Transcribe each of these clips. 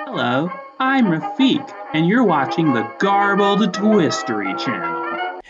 Hello, I'm Rafik, and you're watching the Garbled Twistery channel.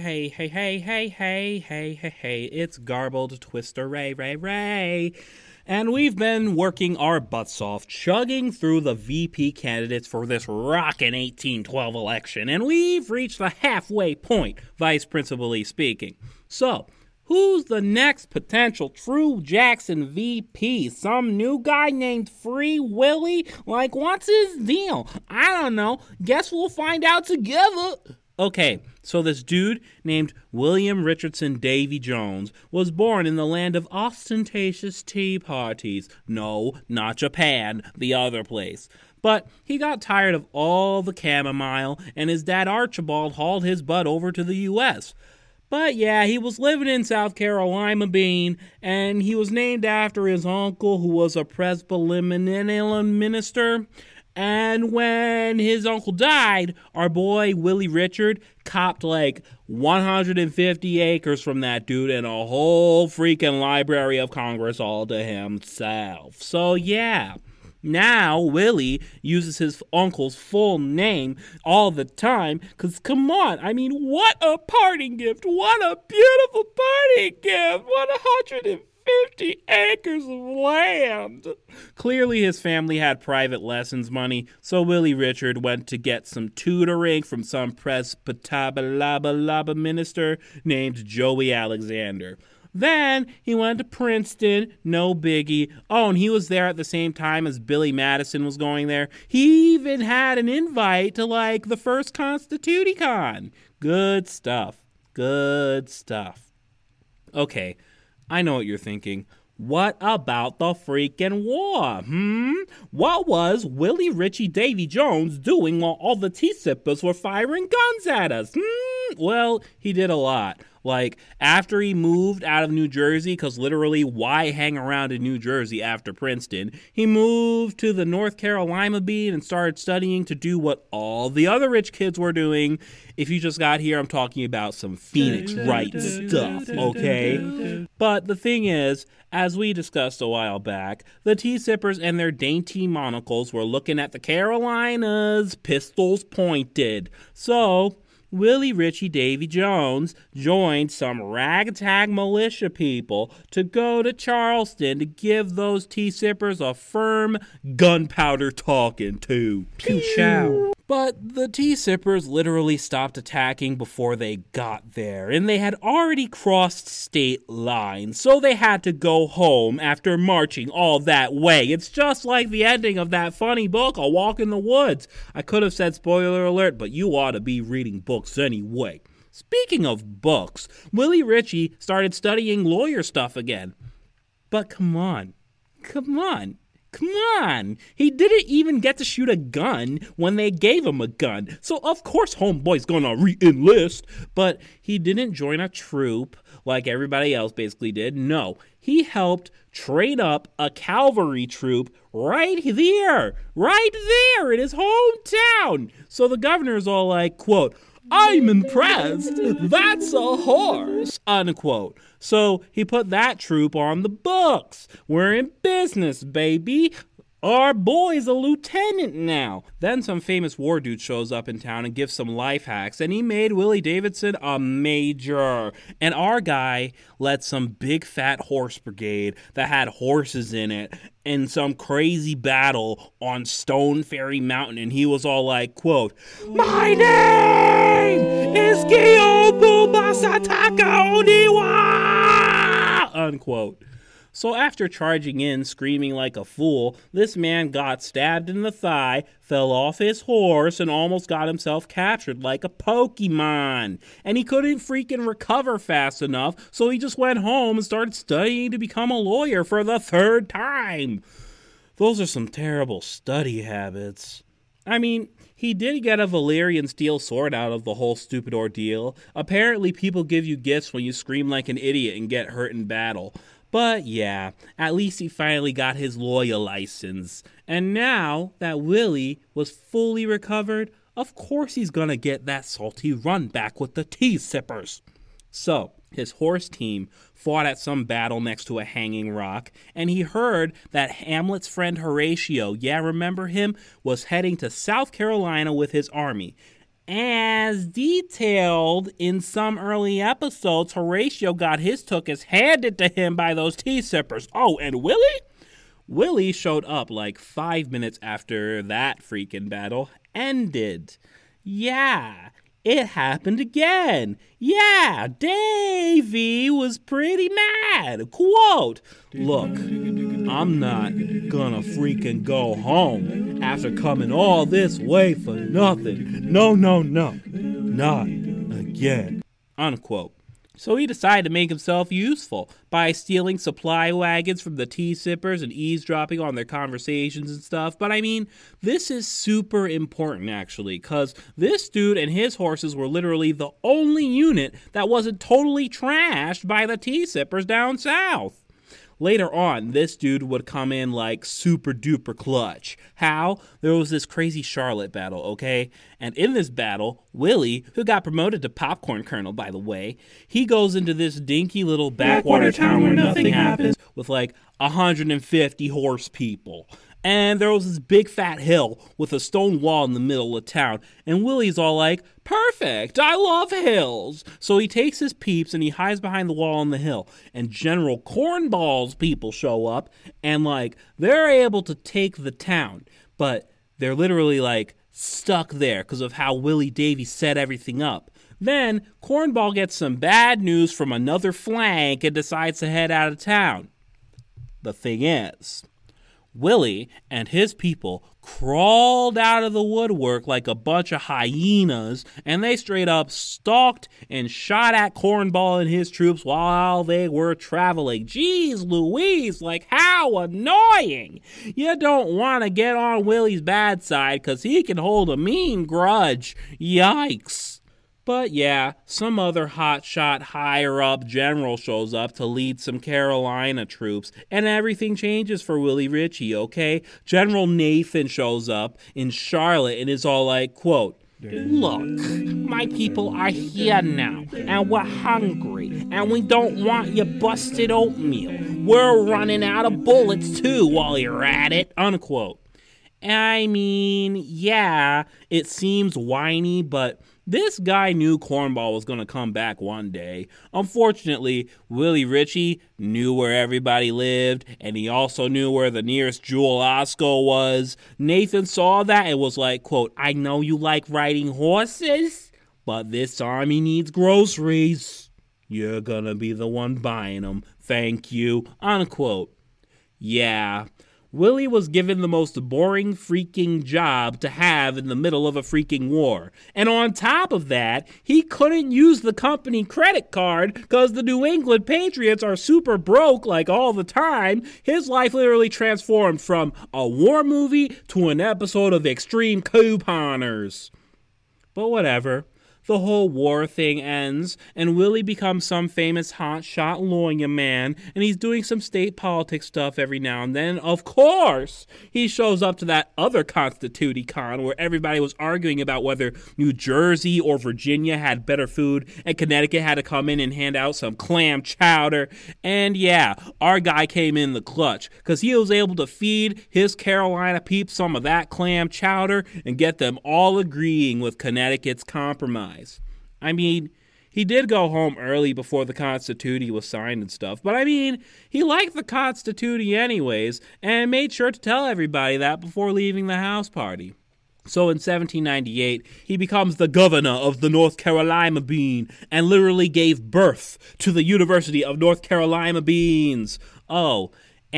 Hey, it's Garbled Twister Ray. And we've been working our butts off, chugging through the VP candidates for this rockin' 1812 election, and we've reached the halfway point, vice principally speaking. So, who's the next potential true Jackson VP? Some new guy named Free Willy? Like, what's his deal? I don't know. Guess we'll find out together. Okay, so this dude named William Richardson Davy Jones was born in the land of ostentatious tea parties. No, not Japan, the other place. But he got tired of all the chamomile, and his dad Archibald hauled his butt over to the U.S., But yeah, he was living in South Carolina, and he was named after his uncle, who was a Presbyterian minister. And when his uncle died, our boy Willie Richard copped like 150 acres from that dude and a whole freaking Library of Congress all to himself. So yeah. Now, Willie uses his uncle's full name all the time, because come on, I mean, what a parting gift, what a beautiful parting gift, 150 acres of land. Clearly his family had private lessons money, so Willie Richard went to get some tutoring from some Presbyterian minister named Joey Alexander. Then he went to Princeton, no biggie. Oh, and he was there at the same time as Billy Madison was going there. He even had an invite to, like, the first Constituticon. Good stuff. Okay, I know what you're thinking. What about the freaking war, What was Willie Richie Davy Jones doing while all the tea-sippers were firing guns at us, Well, he did a lot. Like, after he moved out of New Jersey, because literally, why hang around in New Jersey after Princeton? He moved to the North Carolina beat and started studying to do what all the other rich kids were doing. If you just got here, I'm talking about some Phoenix Wright stuff, okay? But the thing is, as we discussed a while back, the tea sippers and their dainty monocles were looking at the Carolinas, pistols pointed. So Willie Richie Davy Jones joined some ragtag militia people to go to Charleston to give those tea sippers a firm gunpowder talking to. Pew chow. But the tea sippers literally stopped attacking before they got there, and they had already crossed state lines, so they had to go home after marching all that way. It's just like the ending of that funny book, A Walk in the Woods. I could have said spoiler alert, but you ought to be reading books anyway. Speaking of books, Willie Richie started studying lawyer stuff again. But come on. He didn't even get to shoot a gun when they gave him a gun. So of course homeboy's gonna re-enlist. But he didn't join a troop like everybody else basically did. No, he helped train up a cavalry troop right there in his hometown. So the governor's all like, quote, "I'm impressed. That's a horse," unquote. So he put that troop on the books. We're in business, baby. Our boy's a lieutenant now. Then some famous war dude shows up in town and gives some life hacks, and he made Willie Davidson a major. And our guy led some big fat horse brigade that had horses in it in some crazy battle on Stone Ferry Mountain, and he was all like, quote, "My name is Kyobu Masataka Oniwa," unquote. So after charging in, screaming like a fool, this man got stabbed in the thigh, fell off his horse, and almost got himself captured like a Pokemon. And he couldn't freaking recover fast enough, so he just went home and started studying to become a lawyer for the third time. Those are some terrible study habits. I mean, he did get a Valyrian steel sword out of the whole stupid ordeal. Apparently people give you gifts when you scream like an idiot and get hurt in battle. But yeah, at least he finally got his lawyer license. And now that Willie was fully recovered, of course he's gonna get that salty run back with the tea sippers. So, His horse team fought at some battle next to a hanging rock, and he heard that Hamlet's friend Horatio, yeah, remember him, was heading to South Carolina with his army. As detailed in some early episodes, Horatio got his tuchus handed to him by those tea sippers. Oh, and Willie? Willie showed up like 5 minutes after that freaking battle ended. Yeah, it happened again. Yeah, Davy was pretty mad. Quote, "Look, I'm not gonna freaking go home after coming all this way for nothing. No, not again." Unquote. So he decided to make himself useful by stealing supply wagons from the tea sippers and eavesdropping on their conversations and stuff. But I mean, this is super important actually, because this dude and his horses were literally the only unit that wasn't totally trashed by the tea sippers down south. Later on, this dude would come in like super duper clutch. How? There was this crazy Charlotte battle, okay? And in this battle, Willie, who got promoted to popcorn colonel, by the way, he goes into this dinky little backwater town where nothing happens with like 150 horse people. And there was this big fat hill with a stone wall in the middle of town. And Willie's all like, "Perfect, I love hills." So he takes his peeps and he hides behind the wall on the hill. And General Cornball's people show up and like, they're able to take the town. But they're literally like stuck there because of how Willie Davy set everything up. Then Cornball gets some bad news from another flank and decides to head out of town. The thing is, Willie and his people crawled out of the woodwork like a bunch of hyenas, and they straight up stalked and shot at Cornball and his troops while they were traveling. Jeez Louise, like how annoying! You don't want to get on Willie's bad side because he can hold a mean grudge. Yikes. But yeah, some other hotshot higher-up general shows up to lead some Carolina troops, and everything changes for Willie Ritchie, okay? General Nathan shows up in Charlotte and is all like, quote, "Look, my people are here now, and we're hungry, and we don't want your busted oatmeal. We're running out of bullets, too, while you're at it," unquote. I mean, yeah, it seems whiny, but this guy knew Cornball was going to come back one day. Unfortunately, Willie Ritchie knew where everybody lived, and he also knew where the nearest Jewel Osco was. Nathan saw that and was like, quote, "I know you like riding horses, but this army needs groceries. You're going to be the one buying them. Thank you," unquote. Yeah. Willie was given the most boring freaking job to have in the middle of a freaking war. And on top of that, he couldn't use the company credit card because the New England Patriots are super broke like all the time. His life literally transformed from a war movie to an episode of Extreme Couponers. But whatever. The whole war thing ends, and Willie becomes some famous hotshot lawyer man, and he's doing some state politics stuff every now and then. Of course, he shows up to that other Constituticon where everybody was arguing about whether New Jersey or Virginia had better food, and Connecticut had to come in and hand out some clam chowder. And yeah, our guy came in the clutch, because he was able to feed his Carolina peeps some of that clam chowder and get them all agreeing with Connecticut's compromise. I mean, he did go home early before the Constitution was signed and stuff, but I mean, he liked the Constitution anyways, and made sure to tell everybody that before leaving the house party. So in 1798, he becomes the governor of the North Carolina Bean, and literally gave birth to the University of North Carolina Beans. Oh,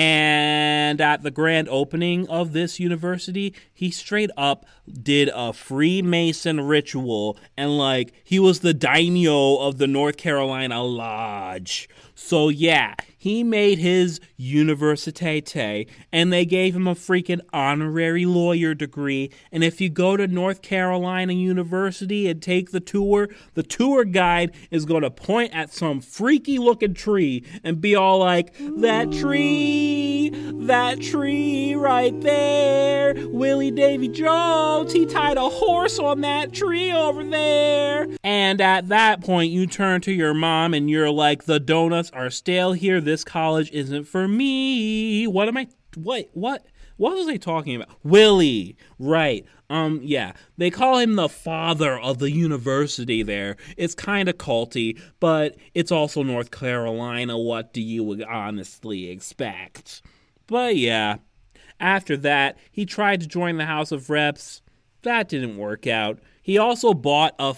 and at the grand opening of this university, he straight up did a Freemason ritual, and like he was the daimyo of the North Carolina Lodge. So yeah, he made his Université, and they gave him a freaking honorary lawyer degree. And if you go to North Carolina University and take the tour guide is going to point at some freaky looking tree and be all like, that tree right there, Willie Davy Jones, he tied a horse on that tree over there. And at that point, you turn to your mom and you're like, the donuts are stale here. This college isn't for me. What was I talking about? Willie, right. Yeah, they call him the father of the university there. It's kind of culty, but it's also North Carolina. What do you honestly expect? But yeah, after that, he tried to join the House of Reps. That didn't work out. He also bought a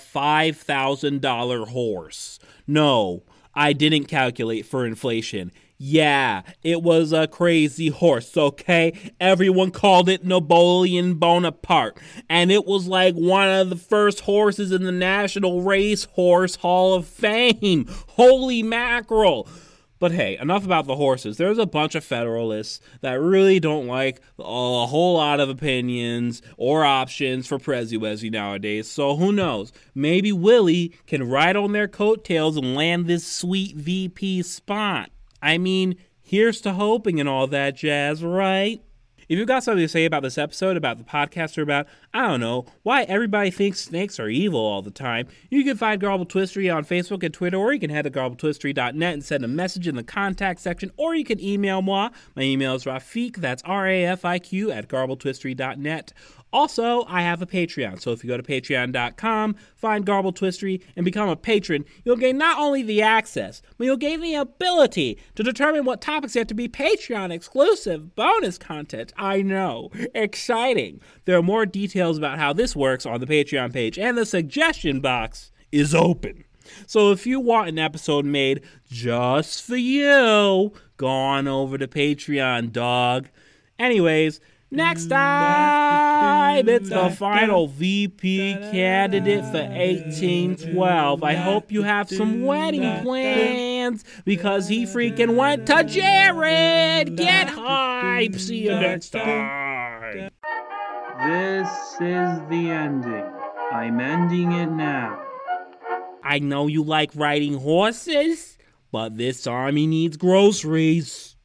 $5,000 horse. No, I didn't calculate for inflation. Yeah, it was a crazy horse, okay? Everyone called it Napoleon Bonaparte. And it was like one of the first horses in the National Racehorse Hall of Fame. Holy mackerel. But hey, enough about the horses. There's a bunch of Federalists that really don't like a whole lot of opinions or options for Prezi nowadays. So who knows? Maybe Willie can ride on their coattails and land this sweet VP spot. I mean, here's to hoping and all that jazz, right? If you've got something to say about this episode, about the podcast, or about, I don't know, why everybody thinks snakes are evil all the time, you can find Garble Twistery on Facebook and Twitter, or you can head to garbletwistery.net and send a message in the contact section, or you can email moi. My email is Rafiq, that's RAFIQ, at garbletwistery.net. Also, I have a Patreon, so if you go to patreon.com, find Garble Twistery, and become a patron, you'll gain not only the access, but you'll gain the ability to determine what topics get to be Patreon-exclusive bonus content. I know. Exciting. There are more details about how this works on the Patreon page, and the suggestion box is open. So if you want an episode made just for you, go on over to Patreon, dog. Anyways, next time, it's the final VP candidate for 1812. I hope you have some wedding plans because he freaking went to Jared. Get hype. See you next time. This is the ending. I'm ending it now. I know you like riding horses, but this army needs groceries.